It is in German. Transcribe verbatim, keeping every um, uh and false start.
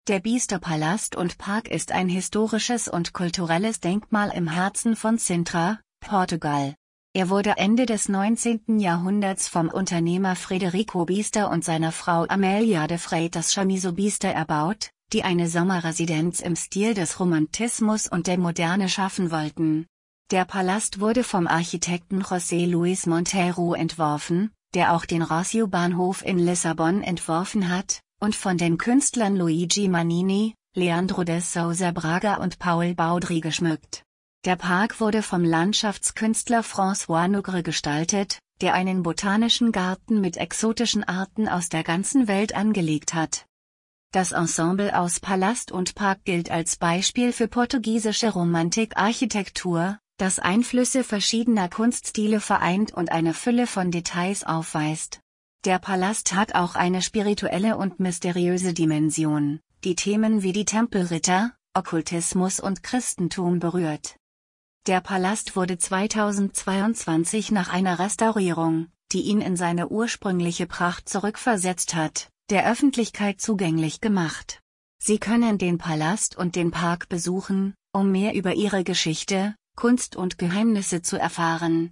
Der Biesterpalast und Park ist ein historisches und kulturelles Denkmal im Herzen von Sintra, Portugal. Er wurde Ende des neunzehnten Jahrhunderts vom Unternehmer Frederico Biester und seiner Frau Amélia de Freitas Chamizo Biester erbaut, die eine Sommerresidenz im Stil des Romantismus und der Moderne schaffen wollten. Der Palast wurde vom Architekten José Luis Monteiro entworfen, der auch den Rossio-Bahnhof in Lissabon entworfen hat, und von den Künstlern Luigi Manini, Leandro de Sousa Braga und Paul Baudry geschmückt. Der Park wurde vom Landschaftskünstler François Nogre gestaltet, der einen botanischen Garten mit exotischen Arten aus der ganzen Welt angelegt hat. Das Ensemble aus Palast und Park gilt als Beispiel für portugiesische Romantik-Architektur, das Einflüsse verschiedener Kunststile vereint und eine Fülle von Details aufweist. Der Palast hat auch eine spirituelle und mysteriöse Dimension, die Themen wie die Tempelritter, Okkultismus und Christentum berührt. Der Palast wurde zweitausendzweiundzwanzig nach einer Restaurierung, die ihn in seine ursprüngliche Pracht zurückversetzt hat, der Öffentlichkeit zugänglich gemacht. Sie können den Palast und den Park besuchen, um mehr über ihre Geschichte, Kunst und Geheimnisse zu erfahren.